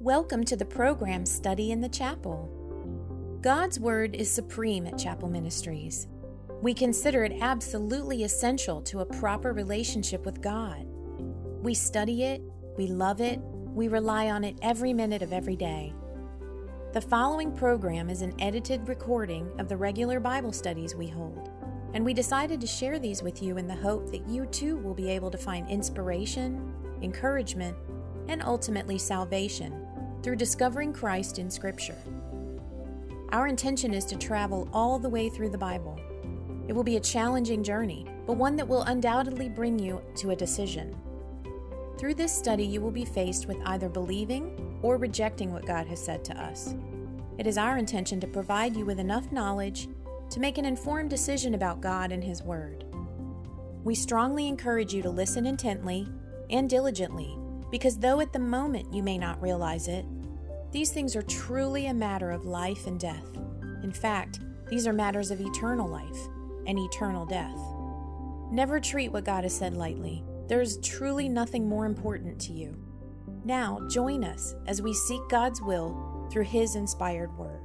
Welcome to the program Study in the Chapel. God's Word is supreme at Chapel Ministries. We consider it absolutely essential to a proper relationship with God. We study it, we love it, we rely on it every minute of every day. The following program is an edited recording of the regular Bible studies we hold, and we decided to share these with you in the hope that you too will be able to find inspiration, encouragement, and ultimately salvation through discovering Christ in Scripture. Our intention is to travel all the way through the Bible. It will be a challenging journey, but one that will undoubtedly bring you to a decision. Through this study, you will be faced with either believing or rejecting what God has said to us. It is our intention to provide you with enough knowledge to make an informed decision about God and His Word. We strongly encourage you to listen intently and diligently, because though at the moment you may not realize it, these things are truly a matter of life and death. In fact, these are matters of eternal life and eternal death. Never treat what God has said lightly. There is truly nothing more important to you. Now, join us as we seek God's will through His inspired Word.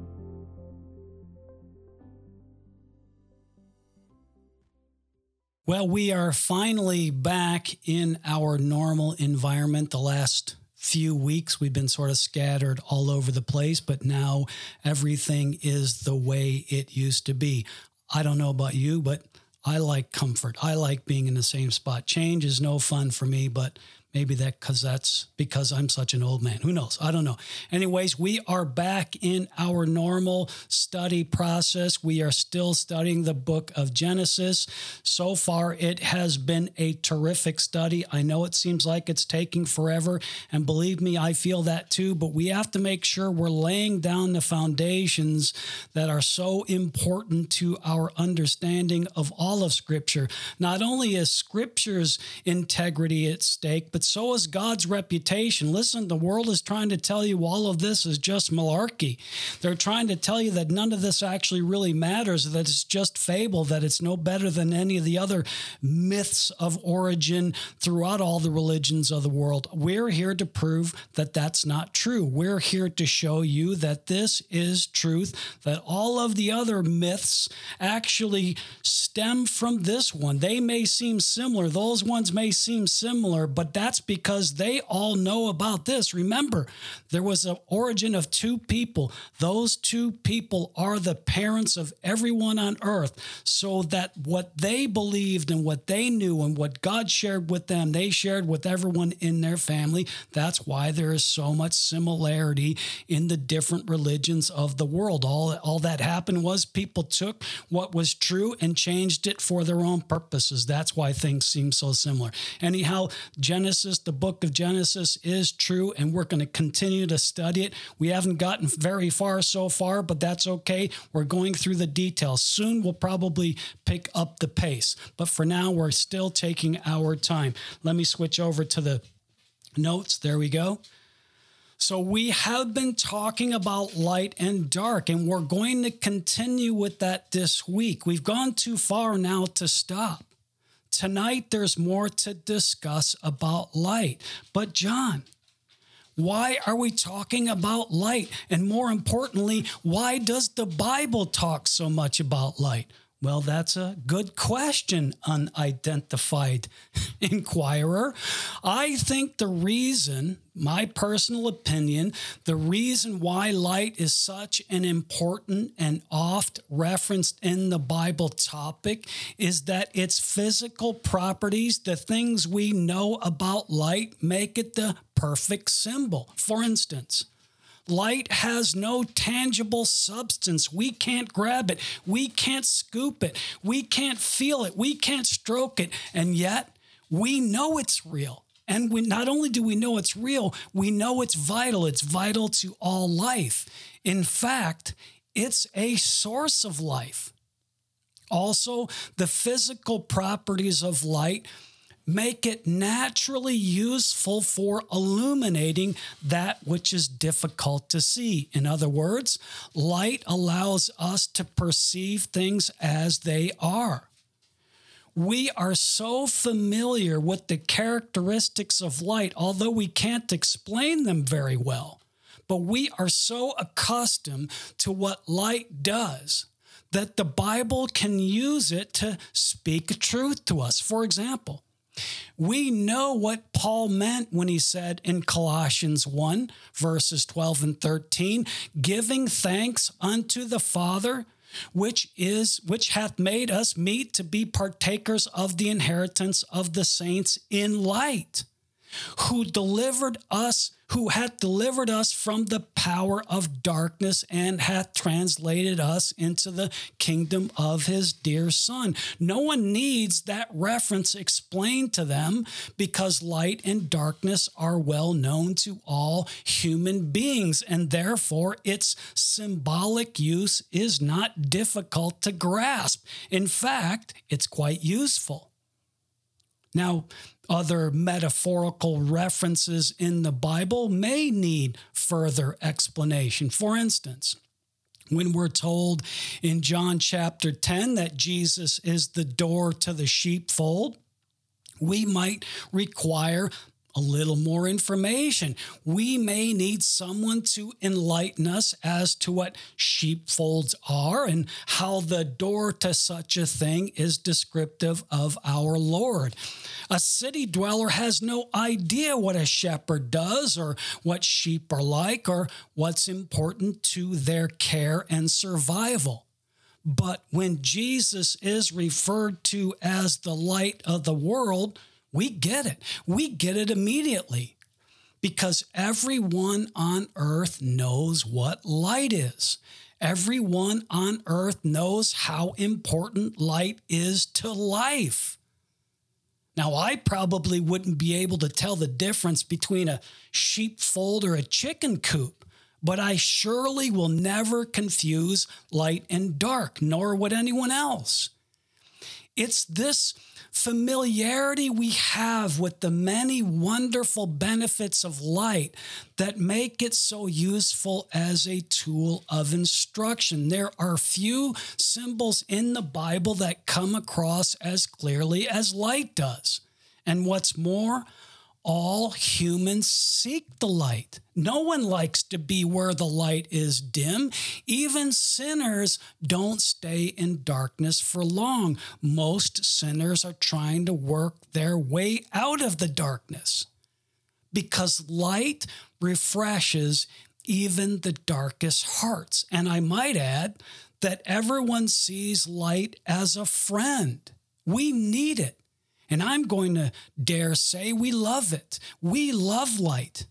Well, we are finally back in our normal environment. The last few weeks, we've been sort of scattered all over the place, but now everything is the way it used to be. I don't know about you, but I like comfort. I like being in the same spot. Change is no fun for me, but maybe that's because I'm such an old man. Who knows? I don't know. Anyways, we are back in our normal study process. We are still studying the book of Genesis. So far, it has been a terrific study. I know it seems like it's taking forever, and believe me, I feel that too, but we have to make sure we're laying down the foundations that are so important to our understanding of all of Scripture. Not only is Scripture's integrity at stake, but so is God's reputation. Listen, the world is trying to tell you all of this is just malarkey. They're trying to tell you that none of this actually really matters, that it's just fable, that it's no better than any of the other myths of origin throughout all the religions of the world. We're here to prove that that's not true. We're here to show you that this is truth, that all of the other myths actually stem from this one. They may seem similar. Those ones may seem similar, but that's because they all know about this. Remember, there was an origin of two people. Those two people are the parents of everyone on earth, so that what they believed and what they knew and what God shared with them, they shared with everyone in their family. That's why there is so much similarity in the different religions of the world. All that happened was people took what was true and changed it for their own purposes. That's why things seem so similar. Anyhow, the book of Genesis is true, and we're going to continue to study it. We haven't gotten very far so far, but that's okay. We're going through the details. Soon we'll probably pick up the pace, but for now, we're still taking our time. Let me switch over to the notes. There we go. So we have been talking about light and dark, and we're going to continue with that this week. We've gone too far now to stop. Tonight, there's more to discuss about light. But John, why are we talking about light? And more importantly, why does the Bible talk so much about light? Well, that's a good question, unidentified inquirer. I think the reason, my personal opinion, the reason why light is such an important and oft referenced in the Bible topic is that its physical properties, the things we know about light, make it the perfect symbol. For instance, light has no tangible substance. We can't grab it. We can't scoop it. We can't feel it. We can't stroke it. And yet, we know it's real. And not only do we know it's real, we know it's vital. It's vital to all life. In fact, it's a source of life. Also, the physical properties of light make it naturally useful for illuminating that which is difficult to see. In other words, light allows us to perceive things as they are. We are so familiar with the characteristics of light, although we can't explain them very well. But we are so accustomed to what light does that the Bible can use it to speak truth to us. For example, we know what Paul meant when he said in Colossians 1, verses 12 and 13, giving thanks unto the Father, which hath made us meet to be partakers of the inheritance of the saints in light, who hath delivered us from the power of darkness and hath translated us into the kingdom of his dear Son. No one needs that reference explained to them because light and darkness are well known to all human beings, and therefore its symbolic use is not difficult to grasp. In fact, it's quite useful. Now, other metaphorical references in the Bible may need further explanation. For instance, when we're told in John chapter 10 that Jesus is the door to the sheepfold, we might require a little more information. We may need someone to enlighten us as to what sheepfolds are and how the door to such a thing is descriptive of our Lord. A city dweller has no idea what a shepherd does or what sheep are like or what's important to their care and survival. But when Jesus is referred to as the light of the world, we get it. We get it immediately because everyone on earth knows what light is. Everyone on earth knows how important light is to life. Now, I probably wouldn't be able to tell the difference between a sheepfold or a chicken coop, but I surely will never confuse light and dark, nor would anyone else. It's this familiarity we have with the many wonderful benefits of light that make it so useful as a tool of instruction. There are few symbols in the Bible that come across as clearly as light does. And what's more, all humans seek the light. No one likes to be where the light is dim. Even sinners don't stay in darkness for long. Most sinners are trying to work their way out of the darkness because light refreshes even the darkest hearts. And I might add that everyone sees light as a friend. We need it. And I'm going to dare say we love it. We love light.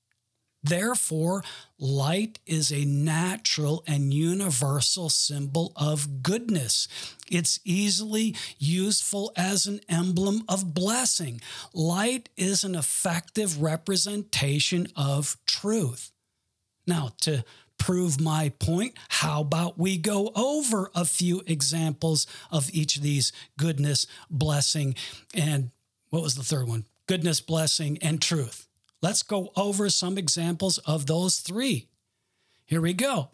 Therefore, light is a natural and universal symbol of goodness. It's easily useful as an emblem of blessing. Light is an effective representation of truth. Now, to prove my point, how about we go over a few examples of each of these: goodness, blessing, and what was the third one? Goodness, blessing, and truth. Let's go over some examples of those three. Here we go.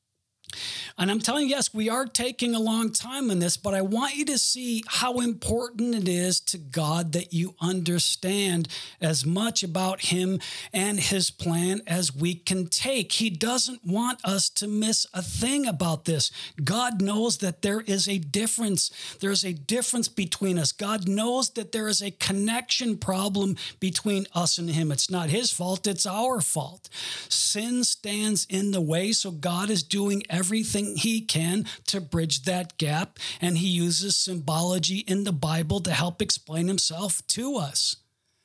And I'm telling you, yes, we are taking a long time on this, but I want you to see how important it is to God that you understand as much about him and his plan as we can take. He doesn't want us to miss a thing about this. God knows that there is a difference. There's a difference between us. God knows that there is a connection problem between us and him. It's not his fault, it's our fault. Sin stands in the way, so God is doing everything he can to bridge that gap, and he uses symbology in the Bible to help explain himself to us.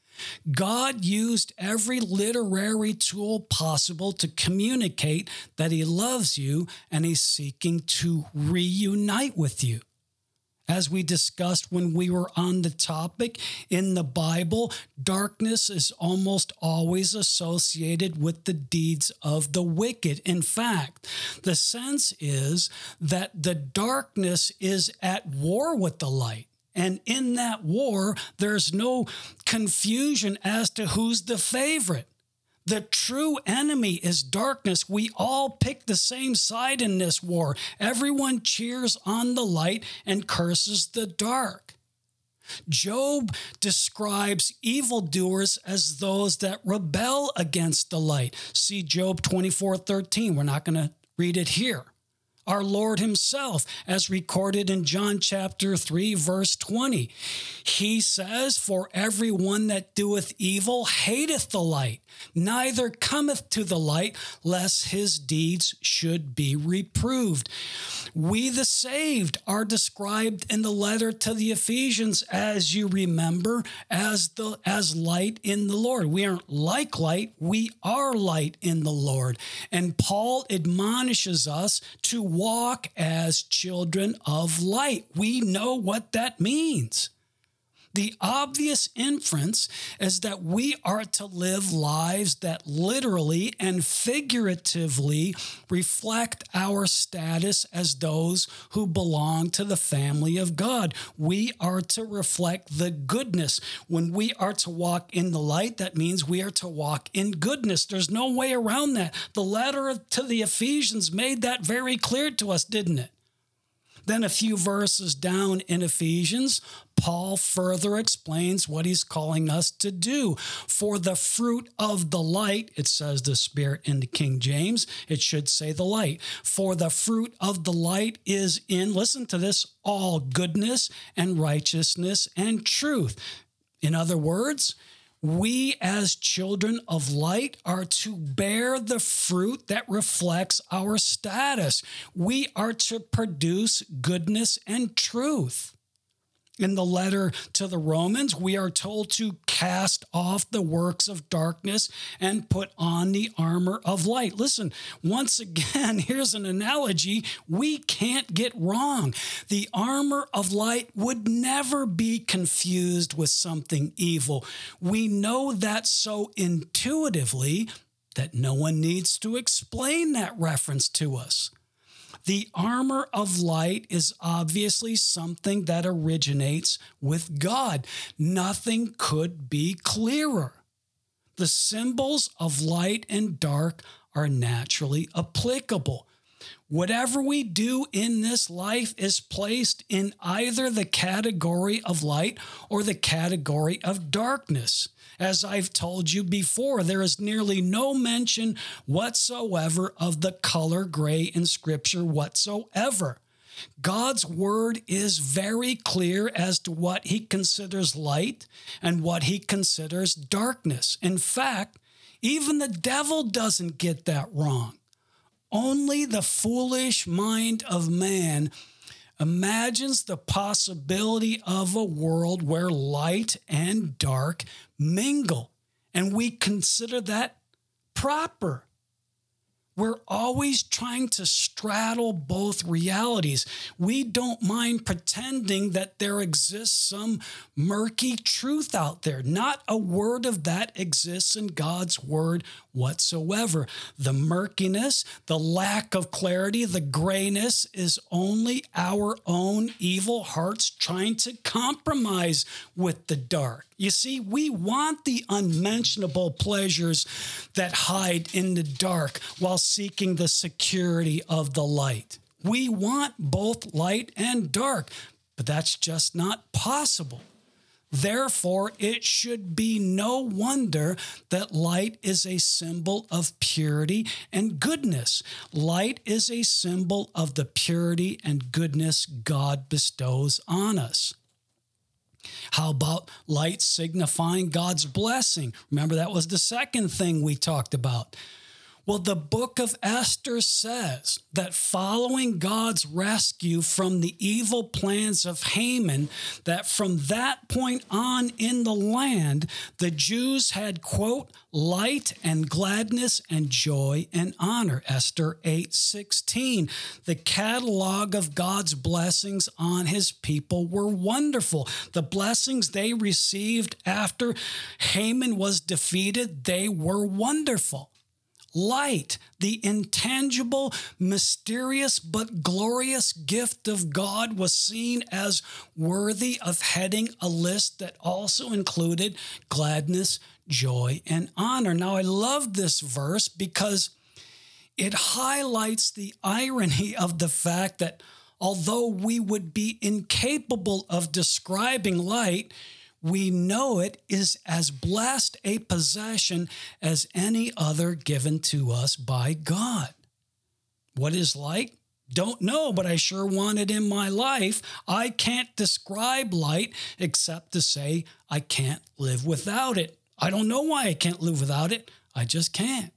God used every literary tool possible to communicate that he loves you and he's seeking to reunite with you. As we discussed when we were on the topic, in the Bible, darkness is almost always associated with the deeds of the wicked. In fact, the sense is that the darkness is at war with the light. And in that war, there's no confusion as to who's the favorite. The true enemy is darkness. We all pick the same side in this war. Everyone cheers on the light and curses the dark. Job describes evildoers as those that rebel against the light. See Job 24:13. We're not going to read it here. Our Lord himself, as recorded in John chapter 3, verse 20. He says, "For everyone that doeth evil hateth the light, neither cometh to the light, lest his deeds should be reproved." We, the saved, are described in the letter to the Ephesians, as you remember, as light in the Lord. We aren't like light, we are light in the Lord. And Paul admonishes us to walk as children of light. We know what that means. The obvious inference is that we are to live lives that literally and figuratively reflect our status as those who belong to the family of God. We are to reflect the goodness. When we are to walk in the light, that means we are to walk in goodness. There's no way around that. The letter to the Ephesians made that very clear to us, didn't it? Then a few verses down in Ephesians, Paul further explains what he's calling us to do. For the fruit of the light, it says the Spirit in the King James, it should say the light. For the fruit of the light is in, listen to this, all goodness and righteousness and truth. In other words, we as children of light are to bear the fruit that reflects our status. We are to produce goodness and truth. In the letter to the Romans, we are told to cast off the works of darkness and put on the armor of light. Listen, once again, here's an analogy we can't get wrong. The armor of light would never be confused with something evil. We know that so intuitively that no one needs to explain that reference to us. The armor of light is obviously something that originates with God. Nothing could be clearer. The symbols of light and dark are naturally applicable. Whatever we do in this life is placed in either the category of light or the category of darkness. As I've told you before, there is nearly no mention whatsoever of the color gray in Scripture whatsoever. God's word is very clear as to what he considers light and what he considers darkness. In fact, even the devil doesn't get that wrong. Only the foolish mind of man imagines the possibility of a world where light and dark mingle, and we consider that proper. We're always trying to straddle both realities. We don't mind pretending that there exists some murky truth out there. Not a word of that exists in God's word whatsoever. The murkiness, the lack of clarity, the grayness is only our own evil hearts trying to compromise with the dark. You see, we want the unmentionable pleasures that hide in the dark while seeking the security of the light. We want both light and dark, but that's just not possible. Therefore, it should be no wonder that light is a symbol of purity and goodness. Light is a symbol of the purity and goodness God bestows on us. How about light signifying God's blessing? Remember, that was the second thing we talked about. Well, the book of Esther says that following God's rescue from the evil plans of Haman, that from that point on in the land, the Jews had, quote, light and gladness and joy and honor. Esther 8:16. The catalog of God's blessings on his people were wonderful. The blessings they received after Haman was defeated, they were wonderful. Light, the intangible, mysterious, but glorious gift of God, was seen as worthy of heading a list that also included gladness, joy, and honor. Now, I love this verse because it highlights the irony of the fact that Although we would be incapable of describing light, we know it is as blessed a possession as any other given to us by God. What is light? Don't know, but I sure want it in my life. I can't describe light except to say I can't live without it. I don't know why I can't live without it. I just can't.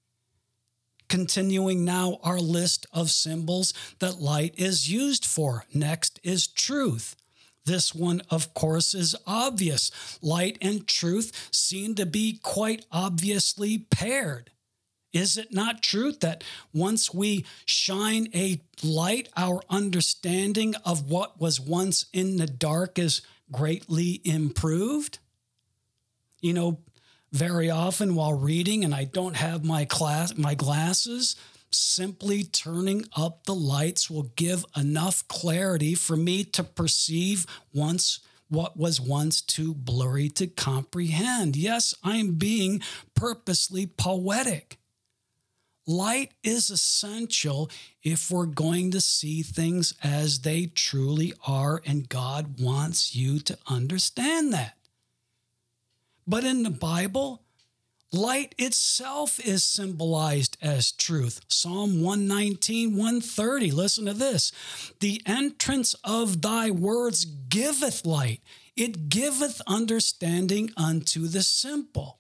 Continuing now our list of symbols that light is used for. Next is truth. This one, of course, is obvious. Light and truth seem to be quite obviously paired. Is it not true that once we shine a light, our understanding of what was once in the dark is greatly improved? You know, very often while reading and I don't have my glasses, simply turning up the lights will give enough clarity for me to perceive what was once too blurry to comprehend. Yes, I'm being purposely poetic. Light is essential if we're going to see things as they truly are, and God wants you to understand that. But in the Bible, light itself is symbolized as truth. Psalm 119, 130, listen to this. The entrance of thy words giveth light. It giveth understanding unto the simple.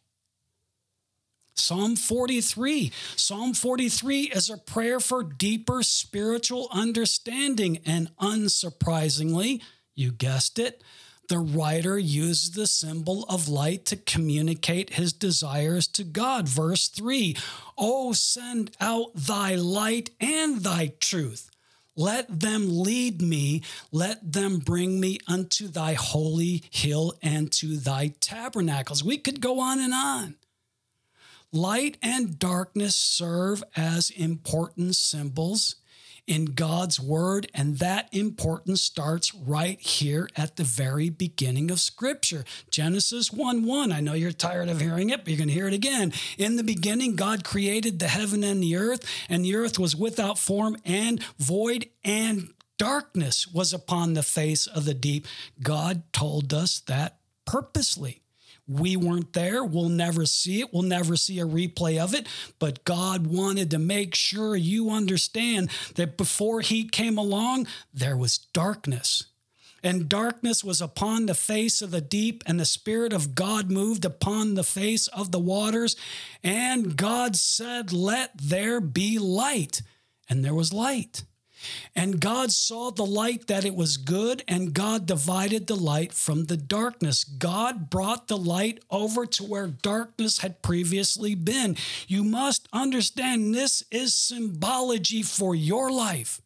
Psalm 43. Psalm 43 is a prayer for deeper spiritual understanding, and unsurprisingly, you guessed it, the writer uses the symbol of light to communicate his desires to God. Verse 3, O send out thy light and thy truth. Let them lead me, let them bring me unto thy holy hill and to thy tabernacles. We could go on and on. Light and darkness serve as important symbols in God's word, and that importance starts right here at the very beginning of Scripture. Genesis 1:1. I know you're tired of hearing it, but you're going to hear it again. In the beginning, God created the heaven and the earth was without form and void, and darkness was upon the face of the deep. God told us that purposely. We weren't there. We'll never see it. We'll never see a replay of it. But God wanted to make sure you understand that before he came along, there was darkness. And darkness was upon the face of the deep, and the Spirit of God moved upon the face of the waters. And God said, let there be light. And there was light. And God saw the light that it was good, and God divided the light from the darkness. God brought the light over to where darkness had previously been. You must understand this is symbology for your life.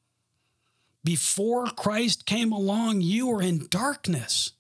Before Christ came along, you were in darkness.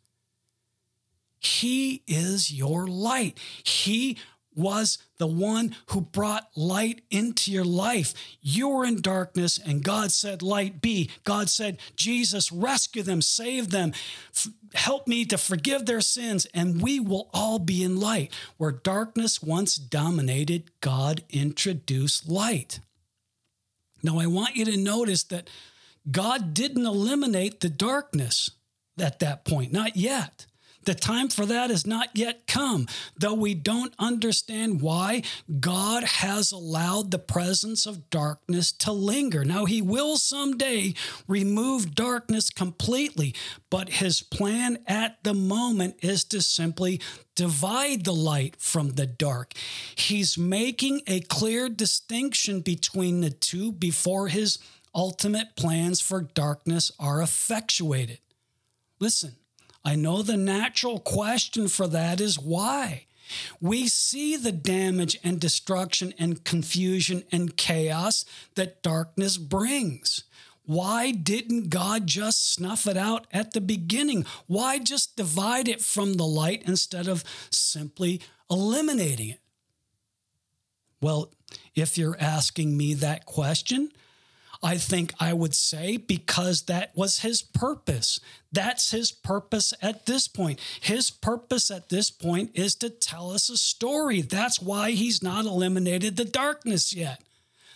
He is your light. He was the one who brought light into your life. You were in darkness, and God said, light be. God said, Jesus, rescue them, save them, help me to forgive their sins, and we will all be in light. Where darkness once dominated, God introduced light. Now, I want you to notice that God didn't eliminate the darkness at that point, not yet. The time for that has not yet come, though we don't understand why God has allowed the presence of darkness to linger. Now, he will someday remove darkness completely, but his plan at the moment is to simply divide the light from the dark. He's making a clear distinction between the two before his ultimate plans for darkness are effectuated. Listen. I know the natural question for that is why. We see the damage and destruction and confusion and chaos that darkness brings. Why didn't God just snuff it out at the beginning? Why just divide it from the light instead of simply eliminating it? Well, if you're asking me that question, I think I would say because that was his purpose. That's his purpose at this point. His purpose at this point is to tell us a story. That's why he's not eliminated the darkness yet.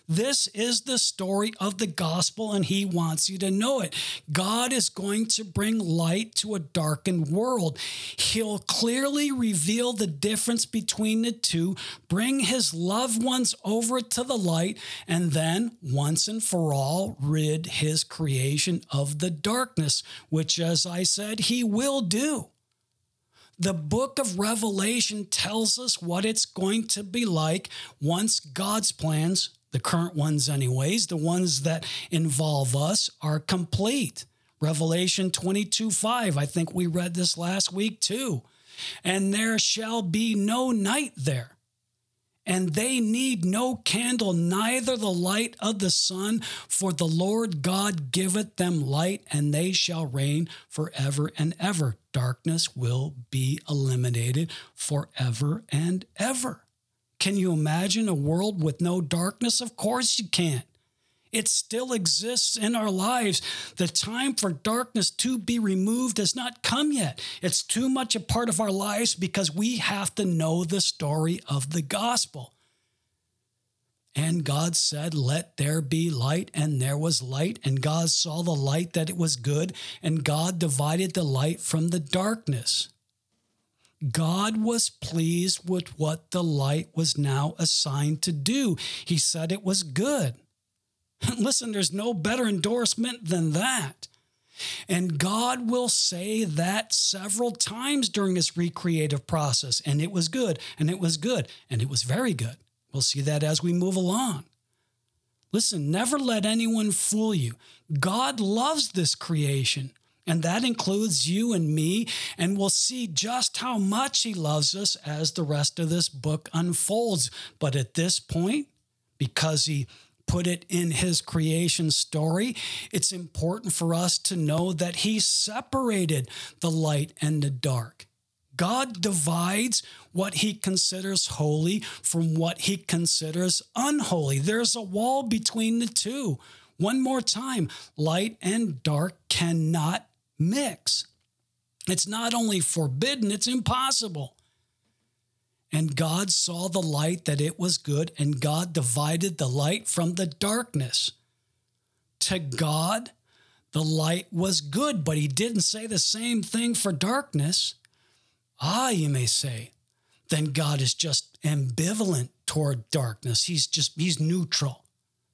This is the story of the gospel, and he wants you to know it. God is going to bring light to a darkened world. He'll clearly reveal the difference between the two, bring his loved ones over to the light, and then, once and for all, rid his creation of the darkness, which, as I said, he will do. The book of Revelation tells us what it's going to be like once God's plans, the current ones anyways, the ones that involve us, are complete. Revelation 22:5, I think we read this last week too. And there shall be no night there. And they need no candle, neither the light of the sun, for the Lord God giveth them light, and they shall reign forever and ever. Darkness will be eliminated forever and ever. Can you imagine a world with no darkness? Of course you can't. It still exists in our lives. The time for darkness to be removed has not come yet. It's too much a part of our lives because we have to know the story of the gospel. And God said, let there be light, and there was light. And God saw the light that it was good, and God divided the light from the darkness. God was pleased with what the light was now assigned to do. He said it was good. Listen, there's no better endorsement than that. And God will say that several times during his recreative process. And it was good, and it was good, and it was very good. We'll see that as we move along. Listen, never let anyone fool you. God loves this creation, and that includes you and me, and we'll see just how much he loves us as the rest of this book unfolds. But at this point, because he put it in his creation story, it's important for us to know that he separated the light and the dark. God divides what he considers holy from what he considers unholy. There's a wall between the two. One more time, light and dark cannot mix. It's not only forbidden, it's impossible. And God saw the light that it was good, and God divided the light from the darkness. To God, the light was good, but he didn't say the same thing for darkness. You may say, then God is just ambivalent toward darkness. He's neutral.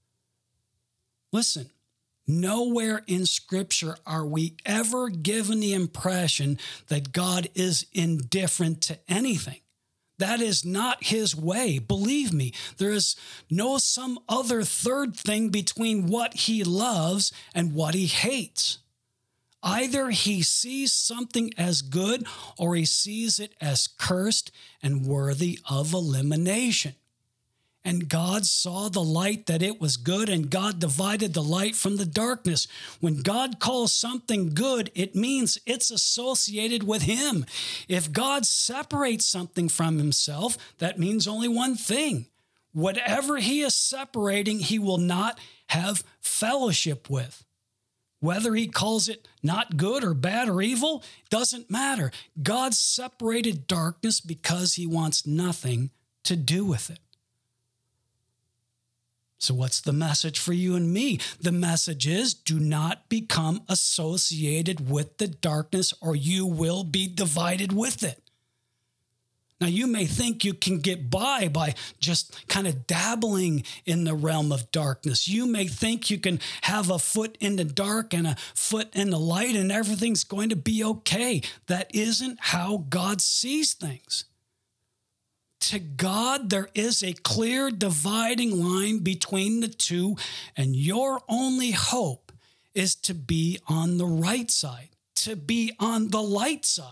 Listen, nowhere in Scripture are we ever given the impression that God is indifferent to anything. That is not his way. Believe me, there is no some other third thing between what he loves and what he hates. Either he sees something as good or he sees it as cursed and worthy of elimination. And God saw the light that it was good, and God divided the light from the darkness. When God calls something good, it means it's associated with him. If God separates something from himself, that means only one thing. Whatever he is separating, he will not have fellowship with. Whether he calls it not good or bad or evil, doesn't matter. God separated darkness because he wants nothing to do with it. So what's the message for you and me? The message is, do not become associated with the darkness, or you will be divided with it. Now, you may think you can get by just kind of dabbling in the realm of darkness. You may think you can have a foot in the dark and a foot in the light and everything's going to be okay. That isn't how God sees things. To God, there is a clear dividing line between the two, and your only hope is to be on the right side, to be on the light side.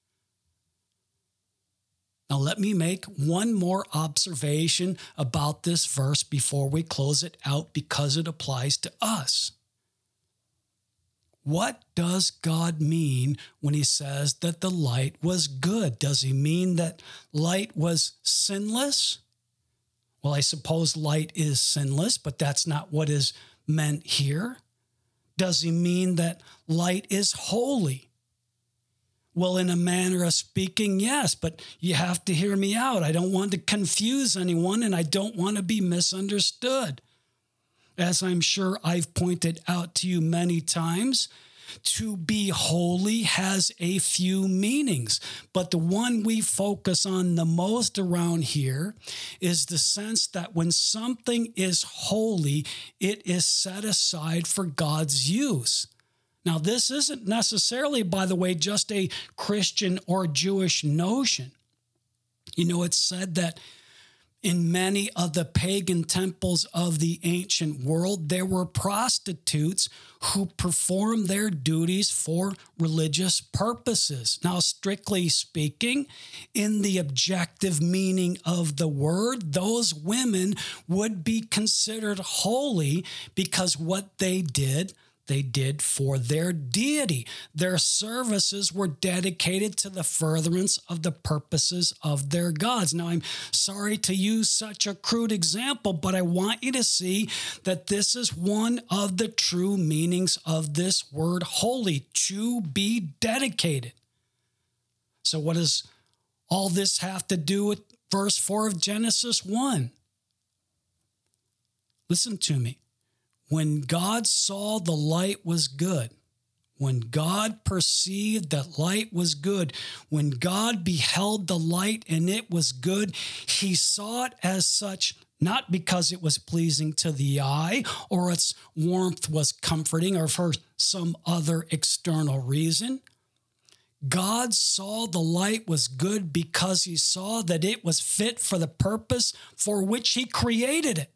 Now, let me make one more observation about this verse before we close it out, because it applies to us. What does God mean when he says that the light was good? Does he mean that light was sinless? Well, I suppose light is sinless, but that's not what is meant here. Does he mean that light is holy? Well, in a manner of speaking, yes, but you have to hear me out. I don't want to confuse anyone, and I don't want to be misunderstood. as I'm sure I've pointed out to you many times, to be holy has a few meanings, but the one we focus on the most around here is the sense that when something is holy, it is set aside for God's use. Now, this isn't necessarily, by the way, just a Christian or Jewish notion. You know, it's said that in many of the pagan temples of the ancient world, there were prostitutes who performed their duties for religious purposes. Now, strictly speaking, in the objective meaning of the word, those women would be considered holy because what they did for their deity. Their services were dedicated to the furtherance of the purposes of their gods. Now, I'm sorry to use such a crude example, but I want you to see that this is one of the true meanings of this word holy, to be dedicated. So what does all this have to do with verse 4 of Genesis 1? Listen to me. When God saw the light was good, when God perceived that light was good, when God beheld the light and it was good, he saw it as such, not because it was pleasing to the eye or its warmth was comforting or for some other external reason. God saw the light was good because he saw that it was fit for the purpose for which he created it.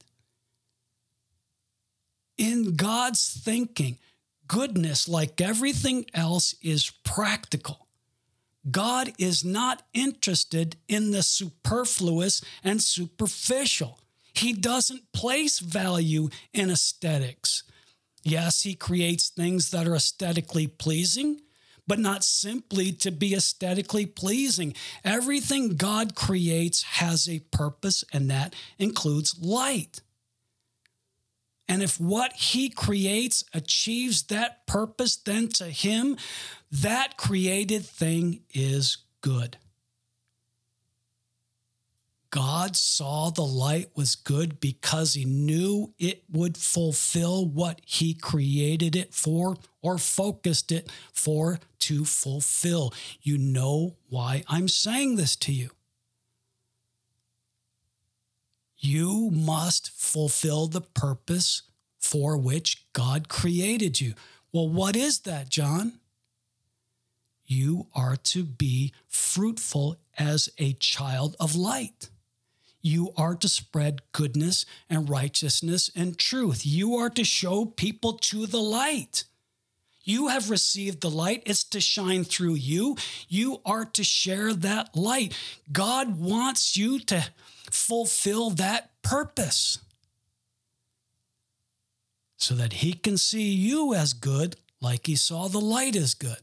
In God's thinking, goodness, like everything else, is practical. God is not interested in the superfluous and superficial. He doesn't place value in aesthetics. Yes, he creates things that are aesthetically pleasing, but not simply to be aesthetically pleasing. Everything God creates has a purpose, and that includes light. And if what he creates achieves that purpose, then to him, that created thing is good. God saw the light was good because he knew it would fulfill what he created it for or focused it for to fulfill. You know why I'm saying this to you. You must fulfill the purpose for which God created you. Well, what is that, John? You are to be fruitful as a child of light. You are to spread goodness and righteousness and truth. You are to show people to the light. You have received the light. It's to shine through you. You are to share that light. God wants you to fulfill that purpose so that he can see you as good like he saw the light as good.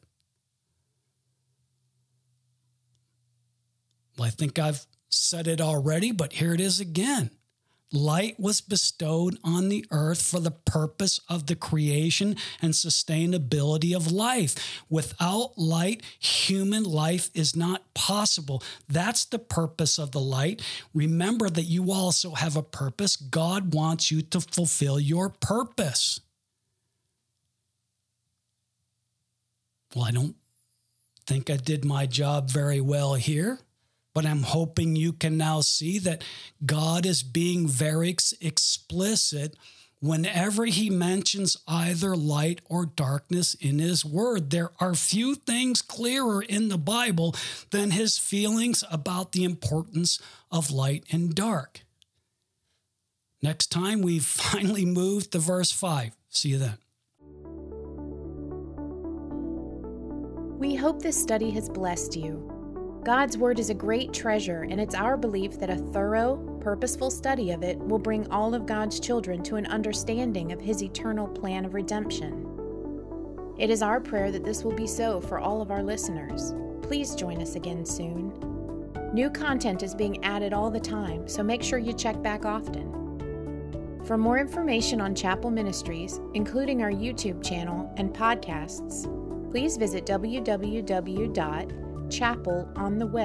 Well, I think I've said it already, but here it is again. Light was bestowed on the earth for the purpose of the creation and sustainability of life. Without light, human life is not possible. That's the purpose of the light. Remember that you also have a purpose. God wants you to fulfill your purpose. Well, I don't think I did my job very well here. But I'm hoping you can now see that God is being very explicit whenever he mentions either light or darkness in his word. There are few things clearer in the Bible than his feelings about the importance of light and dark. Next time, we finally move to verse 5. See you then. We hope this study has blessed you. God's Word is a great treasure, and it's our belief that a thorough, purposeful study of it will bring all of God's children to an understanding of His eternal plan of redemption. It is our prayer that this will be so for all of our listeners. Please join us again soon. New content is being added all the time, so make sure you check back often. For more information on Chapel Ministries, including our YouTube channel and podcasts, please visit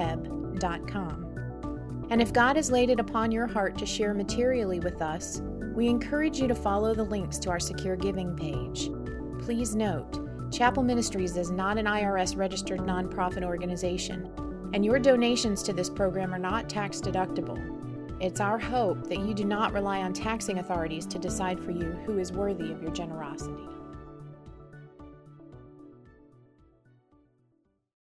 www.chapelontheweb.com. And if God has laid it upon your heart to share materially with us, We encourage you to follow the links to our secure giving page. Please note, Chapel Ministries is not an IRS-registered nonprofit organization, and your donations to this program are not tax-deductible. It's our hope that you do not rely on taxing authorities to decide for you who is worthy of your generosity.